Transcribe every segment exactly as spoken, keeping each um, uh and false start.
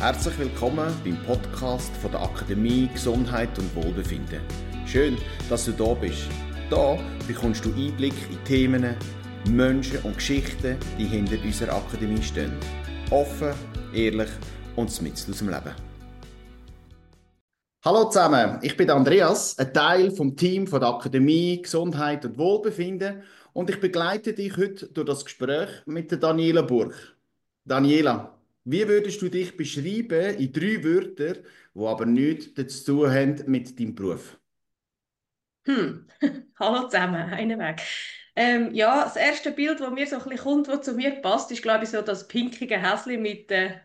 Herzlich willkommen beim Podcast von der Akademie Gesundheit und Wohlbefinden. Schön, dass du da bist. Da bekommst du Einblick in Themen, Menschen und Geschichten, die hinter unserer Akademie stehen. Offen, ehrlich und mitten aus dem Leben. Hallo zusammen, ich bin Andreas, ein Teil vom Team von der Akademie Gesundheit und Wohlbefinden und ich begleite dich heute durch das Gespräch mit der Daniela Burg. Daniela, wie würdest du dich beschreiben in drei Wörtern, die aber nichts dazu tun haben mit deinem Beruf? Hm. Hallo zusammen, einen Weg. Ähm, ja, das erste Bild, das mir so ein bisschen kommt, das zu mir passt, ist, glaube ich, so das pinkige Häschen mit, äh,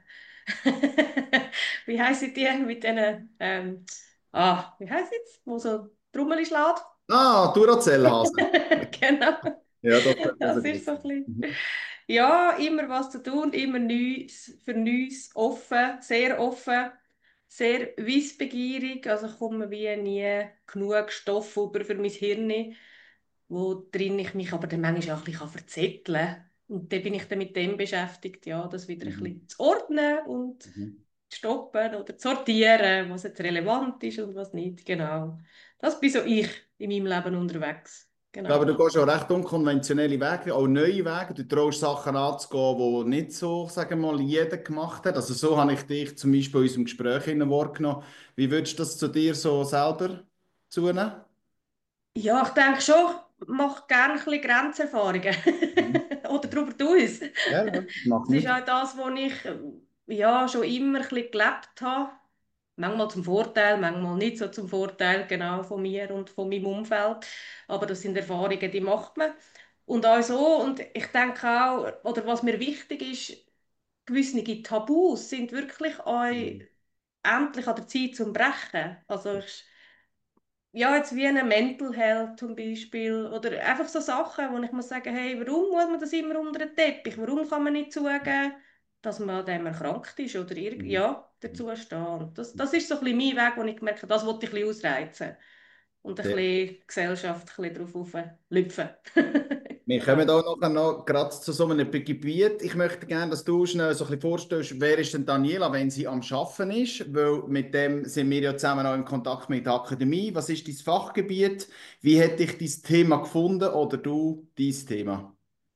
wie heissen die, mit diesen, ähm, ah, wie heisst es, wo so Trommel schlägt? Ah, Duracell-Hase. Genau, Ja, das könnte also das gut ist so ein sein. bisschen, Mhm. ja, immer was zu tun, immer Neues, für Neues, offen, sehr offen, sehr wissbegierig, also ich komme wie nie genug Stoff über für mein Hirn, wo drin ich mich aber dann manchmal auch ein bisschen verzetteln kann. Und dann bin ich dann mit dem beschäftigt, ja, das wieder ein Mhm. bisschen zu ordnen und Mhm. zu stoppen oder zu sortieren, was jetzt relevant ist und was nicht, genau. Das bin so ich in meinem Leben unterwegs, Ja, aber genau. du gehst auch recht unkonventionelle Wege, auch neue Wege. Du traust Sachen anzugehen, die nicht so, sagen wir mal, jeder gemacht hat. Also so habe ich dich zum Beispiel in unserem Gespräch in wahrgenommen. Wie würdest du das zu dir so selber zunehmen? Ja, ich denke schon, ich mache gerne ein bisschen Grenzerfahrungen. Mhm. Oder darüber hinaus. Ja, ja, das macht Das ist nichts. auch das, was ich äh, ja, schon immer ein bisschen gelebt habe. Manchmal zum Vorteil, manchmal nicht so zum Vorteil, genau, von mir und von meinem Umfeld. Aber das sind Erfahrungen, die macht man. Und auch so, und ich denke auch, oder was mir wichtig ist, gewisse Tabus sind wirklich auch Mhm. endlich an der Zeit zum Brechen. Also ich, ja, jetzt wie eine Mental Health zum Beispiel oder einfach so Sachen, wo ich muss sagen, hey, warum muss man das immer unter den Teppich? Warum kann man nicht zugeben, dass man an dem erkrankt ist oder irg Mhm. ja, dazu stehen? Das, das ist so ein bisschen mein Weg, wo ich gemerkt habe, das wollte ich ein bisschen ausreizen und ein bisschen Sehr. die Gesellschaft ein bisschen darauf auflüpfen. Wir Genau. kommen auch nachher noch gerade zu so einem Gebiet. Ich möchte gerne, dass du schnell so ein bisschen vorstellst, wer ist denn Daniela, wenn sie am Arbeiten ist? Weil mit dem sind wir ja zusammen auch in Kontakt mit der Akademie. Was ist dein Fachgebiet? Wie hat dich dein Thema gefunden oder du dein Thema?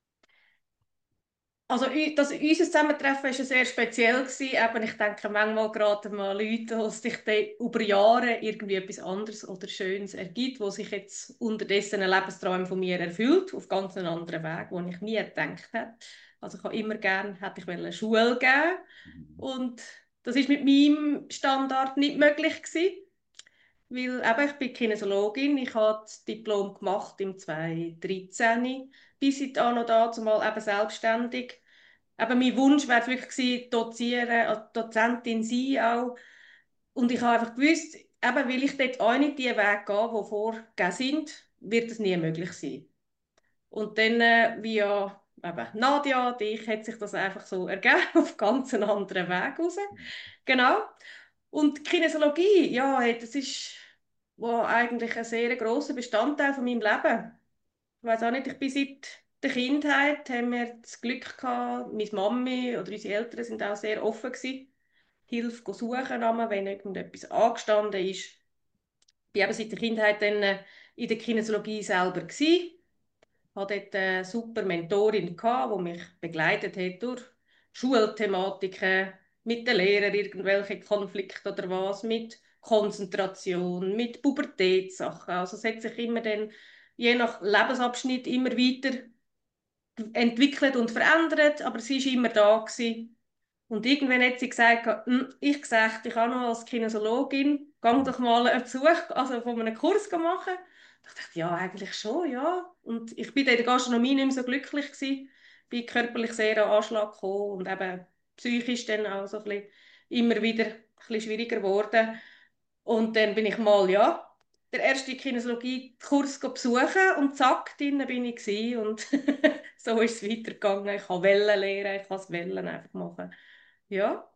Also ü- das, unser Zusammentreffen war ja sehr speziell. Gewesen. Eben, ich denke, manchmal geraten mal Leute, wo sich dann über Jahre irgendwie etwas anderes oder Schönes ergibt, wo sich jetzt unterdessen ein Lebenstraum von mir erfüllt, auf ganz einen anderen Weg, den ich nie gedacht hätte. Also ich habe immer gerne, hätte ich eine Schule geben und das ist mit meinem Standard nicht möglich gewesen, weil eben, ich bin Kinesiologin, ich habe das Diplom gemacht im zweitausenddreizehn, bis ich da noch dazu mal eben selbstständig. Eben, mein Wunsch wäre wirklich gewesen, dozieren, als Dozentin sein auch. Und ich habe einfach gewusst, eben, weil ich dort auch nicht die Wege gehe, die vorgegeben sind, wird es nie möglich sein. Und dann, äh, via eben, Nadia und ich, hat sich das einfach so ergeben, auf ganz einen anderen Weg raus. Genau. Und Kinesiologie, ja, hey, das ist war eigentlich ein sehr grosser Bestandteil von meinem Leben. Ich weiß auch nicht, ich bin seit der Kindheit, haben wir das Glück gehabt, meine Mami oder unsere Eltern sind auch sehr offen gewesen, Hilfe suchen, wenn irgendetwas angestanden ist. Ich war eben seit der Kindheit dann äh, in der Kinesiologie selber gewesen. Ich hatte dort eine super Mentorin, die mich begleitet hat durch Schulthematiken, mit den Lehrern irgendwelche Konflikte oder was, mit Konzentration, mit Pubertätssachen. Also es hat sich immer dann, je nach Lebensabschnitt immer weiter entwickelt und verändert, aber sie war immer da gewesen. Und irgendwann hat sie gesagt, «Hm, ich gesagt, ich kann noch als Kinesiologin, gang doch mal einen Besuch, also von einem Kurs machen.» Ich dachte, ja, eigentlich schon, ja. Und ich bin in der Gastronomie nicht mehr so glücklich gewesen, bin körperlich sehr an Anschlag gekommen und eben psychisch dann auch so ein bisschen immer wieder ein bisschen schwieriger geworden. Und dann bin ich mal, ja, der erste Kinesiologie-Kurs besuchen und zack, drin bin ich gewesen. Und so ist es weitergegangen. Ich kann Wellen lernen, ich kann das Wellen einfach machen. Ja,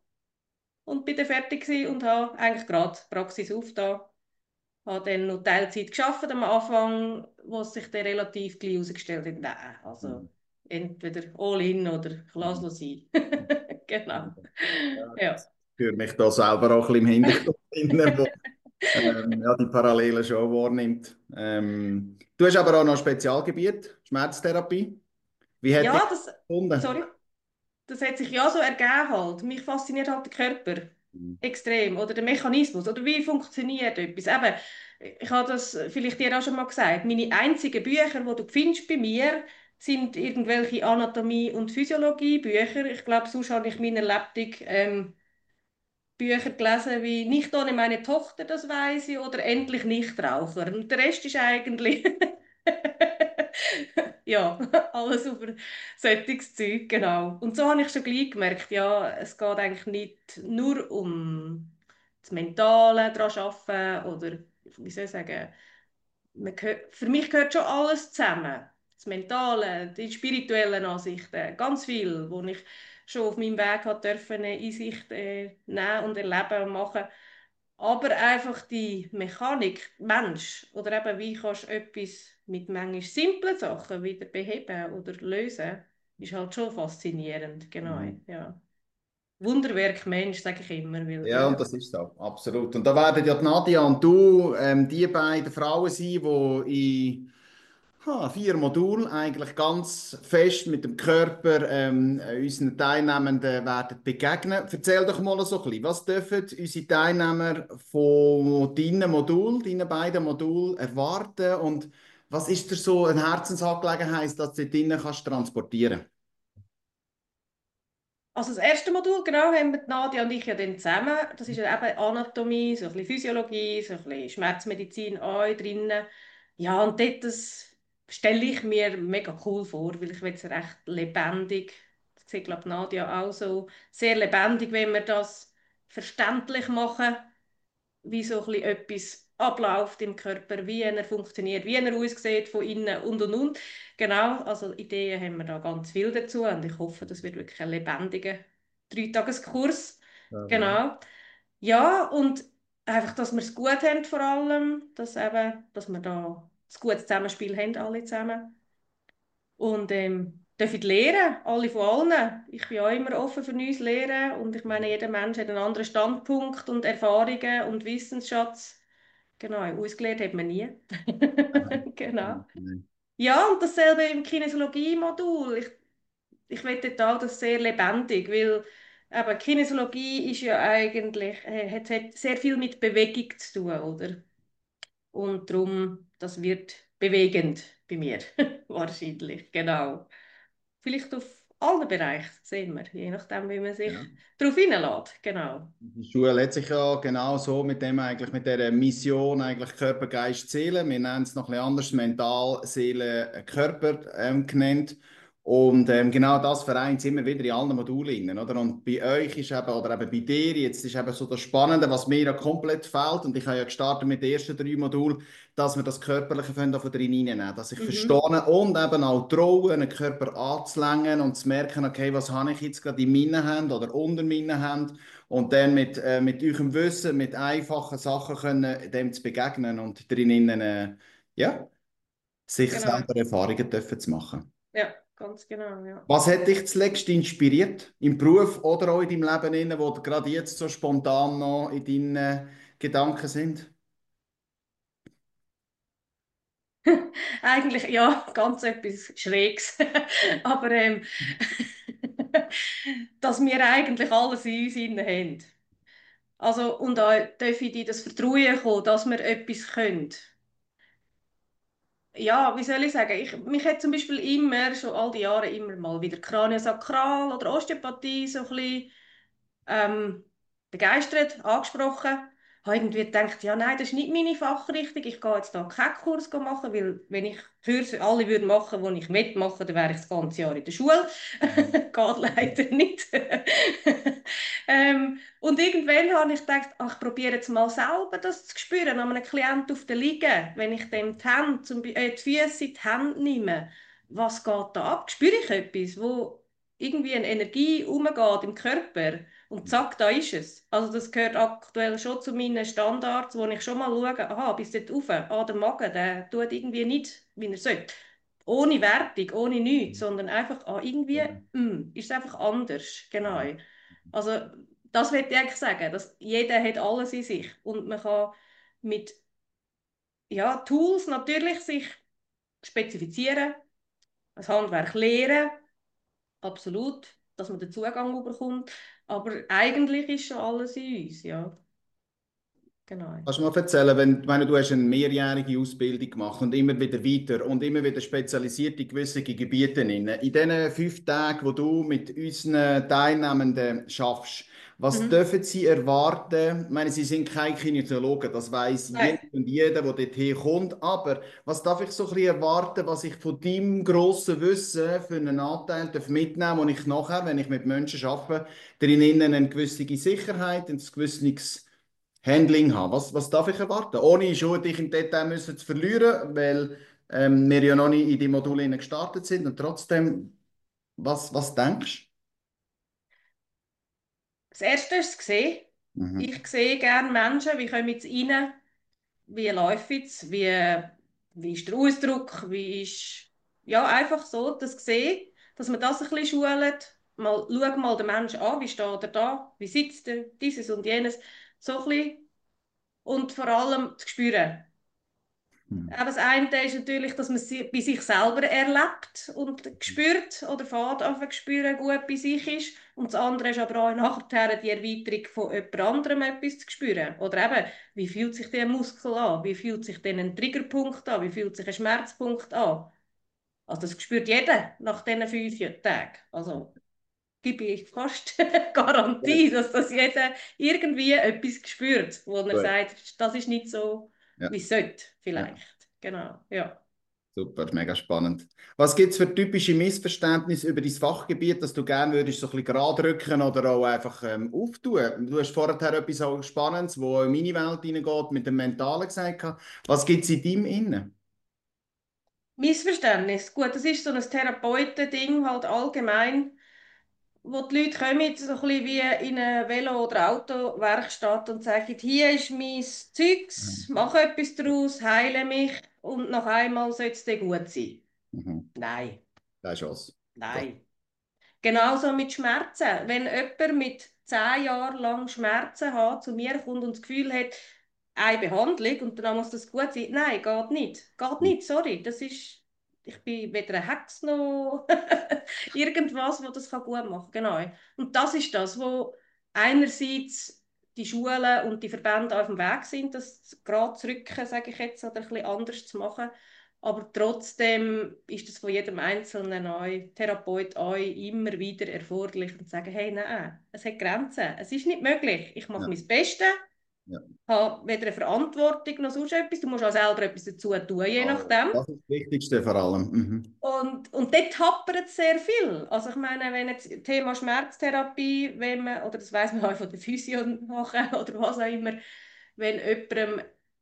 und bin dann fertig gewesen und habe eigentlich gerade Praxis aufgetan. Habe dann noch Teilzeit gearbeitet am Anfang, wo es sich dann relativ gleich herausgestellt hat, nein, also Mhm. entweder all in oder ich lasse Mhm. es sein. Genau. Ja. Ja. höre mich da selber auch ein bisschen im Hintergrund, rein, wo ähm, ja, die Parallelen schon wahrnimmt. Ähm, du hast aber auch noch ein Spezialgebiet, Schmerztherapie. Wie hat dich Ja, das das, gefunden? sorry, das hat sich ja so ergeben halt. Mich fasziniert halt der Körper extrem oder der Mechanismus oder wie funktioniert etwas. Eben, ich habe das vielleicht dir auch schon mal gesagt. Meine einzigen Bücher, die du findest bei mir, sind irgendwelche Anatomie- und Physiologie-Bücher. Ich glaube, sonst habe ich in meiner Lebtung ähm, Bücher gelesen wie «Nicht ohne meine Tochter, das weiß ich» oder «Endlich Nichtraucher». Und der Rest ist eigentlich ja, alles über solches Zeug, genau. Und so habe ich schon gleich gemerkt, ja, es geht eigentlich nicht nur um das Mentale daran arbeiten oder, wie soll ich sagen, man gehört, für mich gehört schon alles zusammen. Das Mentale, die spirituellen Ansichten, ganz viel, wo ich schon auf meinem Weg hat dürfen eine Einsicht äh, nehmen und erleben und machen. Aber einfach die Mechanik, Mensch, oder eben wie kannst du etwas mit manchmal simplen Sachen wieder beheben oder lösen, ist halt schon faszinierend, genau, Mhm. ja. Wunderwerk Mensch, sage ich immer, weil, Ja, und ja. das ist so, absolut. Und da werden ja die Nadia und du ähm, die beiden Frauen sein, die in ha, vier Modulen eigentlich ganz fest mit dem Körper ähm, unseren Teilnehmenden werden begegnen. Erzähl doch mal so ein bisschen, was dürfen unsere Teilnehmer von deinen Modul, deinen beiden Modulen erwarten und was ist dir so eine Herzensangelegenheit, dass du dort drinnen kannst transportieren? Also das erste Modul, genau, haben wir die Nadia und ich ja dann zusammen. Das ist ja eben Anatomie, so ein bisschen Physiologie, so ein bisschen Schmerzmedizin auch drin. Ja, und dort das stelle ich mir mega cool vor, weil ich will es recht lebendig, das sieht glaube ich Nadia auch so, sehr lebendig, wenn wir das verständlich machen, wie so ein bisschen etwas abläuft im Körper, wie er funktioniert, wie er aussieht von innen und und und. Genau, also Ideen haben wir da ganz viel dazu und ich hoffe, das wird wirklich ein lebendiger Dreitageskurs. Ja, genau. Genau. Ja, und einfach, dass wir es gut haben vor allem, dass, eben, dass wir da ein gutes Zusammenspiel haben, alle zusammen. Und ähm, dürfen lernen, alle von allen. Ich bin auch immer offen für neues Lernen und ich meine, jeder Mensch hat einen anderen Standpunkt und Erfahrungen und Wissensschatz. Genau, ausgelernt hat man nie. Genau. Mhm. Ja, und dasselbe im Kinesiologie-Modul. Ich, ich will total das sehr lebendig, weil aber Kinesiologie ist ja eigentlich, äh, hat, hat sehr viel mit Bewegung zu tun, oder? Und darum, das wird bewegend bei mir, wahrscheinlich, genau. Vielleicht auf allen Bereichen, sehen wir, je nachdem, wie man sich Ja. darauf einlässt, genau. Die Schule hat sich ja genau so mit dem eigentlich, mit der Mission eigentlich Körper, Geist, Seele, wir nennen es noch ein bisschen anders, Mental, Seele, äh, Körper ähm, genannt. Und ähm, genau das vereint es immer wieder in allen Modulen, drin, oder? Und bei euch ist eben, oder eben bei dir, jetzt ist eben so das Spannende, was mir ja komplett fehlt, und ich habe ja gestartet mit den ersten drei Modulen, dass wir das Körperliche von da von drin reinnehmen, dass ich verstehe Mhm. und eben auch traue, den Körper anzulängen und zu merken, okay, was habe ich jetzt gerade in meinen Händen oder unter meinen Händen und dann mit, äh, mit eurem Wissen, mit einfachen Sachen können, dem zu begegnen und drinnen, äh, ja, sich Genau, selber Erfahrungen dürfen zu machen. ja, ganz genau, ja. Was hat dich zuletzt inspiriert? Im Beruf oder auch in deinem Leben, innen, wo du gerade jetzt so spontan noch in deinen äh, Gedanken sind? Eigentlich, ja, ganz etwas Schräges. Aber ähm, dass wir eigentlich alles in uns innen haben. Also, und auch darf ich dir das Vertrauen kommen, dass wir etwas können. Ja, wie soll ich sagen? Ich, mich hat zum Beispiel immer, schon all die Jahre, immer mal wieder Kraniosakral oder Osteopathie so ein bisschen ähm, begeistert, angesprochen. Habe irgendwie gedacht, ja nein, das ist nicht meine Fachrichtung. Ich gehe jetzt da keinen Kurs machen, weil wenn ich Kurse alle würde machen, die ich mitmache, dann wäre ich das ganze Jahr in der Schule. Geht leider nicht. ähm, und irgendwann habe ich gedacht, ach, ich probiere jetzt mal selber das zu spüren, an einem Klienten auf der Liege, wenn ich dem die, Hände, zum, Be- äh, die Füße in die Hände nehme. Was geht da ab? Spüre ich etwas, wo irgendwie eine Energie umgeht im Körper? Und zack, da ist es. Also das gehört aktuell schon zu meinen Standards, wo ich schon mal schaue, aha, bis dort rauf, ah, der Magen, der tut irgendwie nicht, wie er sollte. Ohne Wertung, ohne nichts, sondern einfach, ah, irgendwie Ja. mm, ist es einfach anders. Genau. Also das will ich eigentlich sagen, dass jeder hat alles in sich und man kann mit ja, Tools natürlich sich spezifizieren, das Handwerk lehren, absolut, dass man den Zugang bekommt, aber eigentlich ist schon alles in uns, ja, genau. Kannst du mal erzählen, wenn, ich meine, du hast eine mehrjährige Ausbildung gemacht und immer wieder weiter und immer wieder spezialisiert in gewisse Gebiete. In, in diesen fünf Tagen, wo du mit unseren Teilnehmenden schaffst, was Mhm. dürfen sie erwarten? Ich meine, sie sind keine Kinesiologen, das weiß jeder Nein. und jeder, der dorthin kommt. Aber was darf ich so ein bisschen erwarten, was ich von deinem grossen Wissen für einen Anteil darf mitnehmen, den ich nachher, wenn ich mit Menschen arbeite, darin eine gewisse Sicherheit, ein gewisses Handling haben. Was, was darf ich erwarten? Ohne schon dich im Detail müssen zu verlieren, weil ähm, wir ja noch nicht in die Module hinein gestartet sind. Und trotzdem, was, was denkst Das Erste ist das Sehen. du? Mhm. Ich sehe gerne Menschen, wie kommen sie rein, wie läuft es, wie, wie ist der Ausdruck, wie ist, ja, einfach so, das Sehen, dass man das ein bisschen schult. Mal, schau mal den Menschen an, wie steht er da, wie sitzt er, dieses und jenes, so ein bisschen. Und vor allem zu spüren. Mhm. Aber das eine ist natürlich, dass man sie bei sich selber erlebt und spürt oder fährt einfach spüren, gut bei sich ist. Und das andere ist aber auch nachher die Erweiterung von jemand anderem etwas zu spüren. Oder eben, wie fühlt sich der Muskel an? Wie fühlt sich denn ein Triggerpunkt an? Wie fühlt sich ein Schmerzpunkt an? Also das spürt jeder nach diesen fünf Tagen. Also gebe ich fast Garantie, Gut. dass das jeder irgendwie etwas spürt, wo er Gut. sagt, das ist nicht so, Ja. wie es sollte, Ja. vielleicht. Genau, ja. Super, mega spannend. Was gibt es für typische Missverständnisse über dein Fachgebiet, dass du gerne würdest, so ein bisschen gerade rücken oder auch einfach ähm, auftun? Du hast vorher etwas auch Spannendes, wo in meine Welt hineingeht, mit dem Mentalen gesagt. hast. Was gibt es in deinem Innen? Missverständnis. Gut, das ist so ein Therapeutending halt allgemein, wo die Leute kommen, so ein bisschen wie in eine Velo- oder Autowerkstatt und sagen, hier ist mein Zeugs, Mhm. mach etwas daraus, heile mich und nach einmal soll es dir gut sein. Mhm. Nein, Das ist was. Das. nein. Genauso mit Schmerzen. Wenn jemand mit zehn Jahren lang Schmerzen hat, zu mir kommt und das Gefühl hat, eine Behandlung und dann muss das gut sein. Nein, geht nicht. Geht nicht, sorry. Das ist, ich bin weder eine Hex noch irgendwas, wo das kann gut machen kann. Genau. Und das ist das, wo einerseits die Schulen und die Verbände auf dem Weg sind, das gerade zu rücken, sage ich jetzt, oder ein bisschen anders zu machen. Aber trotzdem ist es von jedem einzelnen neuen Therapeut euch immer wieder erforderlich und zu sagen, hey, nein, es hat Grenzen. Es ist nicht möglich. Ich mache Ja. mein Bestes, Ja. habe weder eine Verantwortung noch sonst etwas. Du musst auch selber etwas dazu tun, je Oh, nachdem. das ist das Wichtigste vor allem. Mhm. Und, und dort hapert es sehr viel. Also ich meine, wenn jetzt Thema Schmerztherapie, wenn man, oder das weiß man auch von der Physio nachher, oder was auch immer, wenn jemandem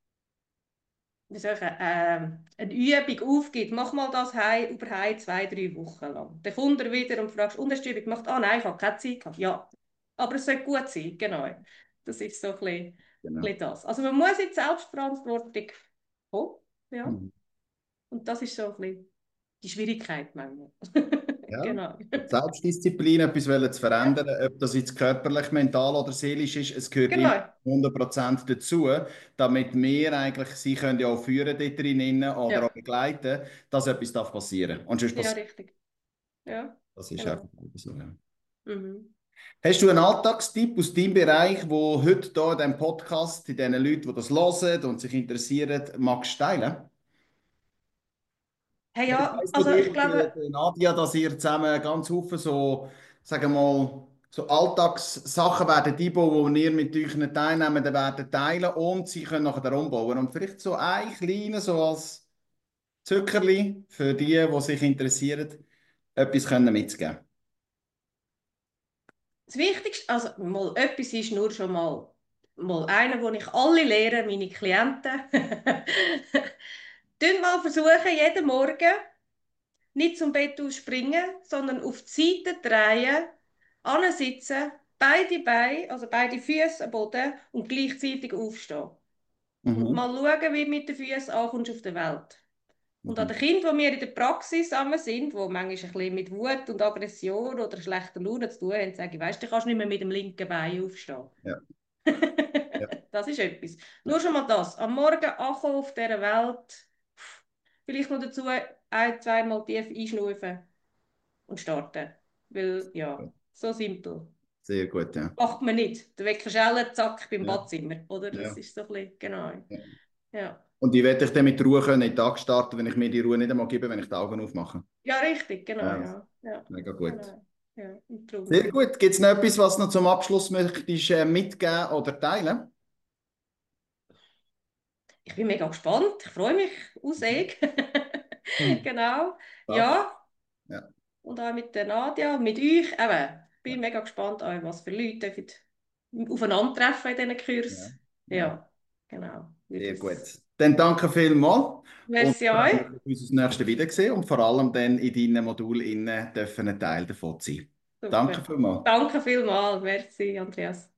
wie soll ich, äh, eine Übung aufgibt, mach mal das heim, über heim zwei, drei Wochen lang. Dann kommt er wieder und fragst, und hast du die Übung gemacht? Ah nein, ich habe keine Zeit gehabt. Ja, aber es soll gut sein, genau. Das ist so ein bisschen, ein Genau. bisschen das. Also man muss in die Selbstverantwortung kommen, ja. Mhm. Und das ist so ein bisschen die Schwierigkeit manchmal. Ja. Genau. Und Selbstdisziplin, etwas wollen zu Ja, verändern, ob das jetzt körperlich, mental oder seelisch ist, es gehört immer genau. hundert Prozent dazu, damit wir eigentlich sie können ja auch führen dort drinnen oder auch Ja, begleiten, dass etwas darf passieren. Und sonst ja, passiert richtig. Ja, das ist einfach genau. so. Ja. Mhm. Hast du einen Alltagstipp aus deinem Bereich, wo heute hier in diesem Podcast, in den Leuten, die das hören und sich interessieren, magst du teilen? Hey, Ich ja, weiss von also dir ich und der, glaube, der Nadia, dass ihr zusammen ganz viele so, sagen wir mal, so Alltagssachen werdet einbauen, die ihr mit euren Teilnehmenden werdet teilen und sie können nachher umbauen. Und vielleicht so ein kleines, so als Zuckerli für die, die sich interessieren, etwas können mitzugeben. das Wichtigste, also mal etwas ist nur schon mal, mal einer, wo ich alle lehre, meine Klienten. Tun mal versuchen, jeden Morgen nicht zum Bett ausspringen, sondern auf die Seite drehen, ansitzen, beide Beine, also beide Füße am Boden und gleichzeitig aufstehen. Und Mhm. mal schauen, wie du mit den Füßen ankommst auf der Welt. Und an Mhm. den Kindern, die wir in der Praxis zusammen sind, die manchmal ein bisschen mit Wut und Aggression oder schlechter Laune zu tun haben, sage ich, weisst du, du kannst nicht mehr mit dem linken Bein aufstehen. Ja. Ja. Das ist etwas. Nur schon mal das. Am Morgen ankommen auf dieser Welt, vielleicht noch dazu ein, zweimal tief einschnaufen und starten. Weil, ja, so simpel. Sehr gut, ja. Macht man nicht. Der Wecker schellen, zack, beim Ja. Badzimmer. Oder? Das Ja. ist so ein bisschen, genau. Ja. Ja, Und wie werde ich dann mit Ruhe können in den Tag starten, wenn ich mir die Ruhe nicht einmal gebe, wenn ich die Augen aufmache? ja richtig, genau, Ja, das ist ja. Ja, mega gut. genau. Ja, und darum. Sehr gut. Gibt es noch etwas, was du noch zum Abschluss möchtest, äh, mitgeben oder teilen? Ich bin mega gespannt. Ich freue mich Mhm. aussäg. Hm. Genau. Passt. Ja. Ja. Und auch mit der Nadia, mit euch. Eben. Bin mega gespannt, auch, was für Leute dürfen aufeinandertreffen in diesen Ja. Kursen. Ja. Ja, genau. Wird Sehr es. gut. Dann danke vielmals und Merci freue euch. mich auf unser nächstes Wiedersehen und vor allem dann in deinen Modulen innen dürfen ein Teil davon sein. Danke Super. vielmals. Danke vielmals. Merci, Andreas.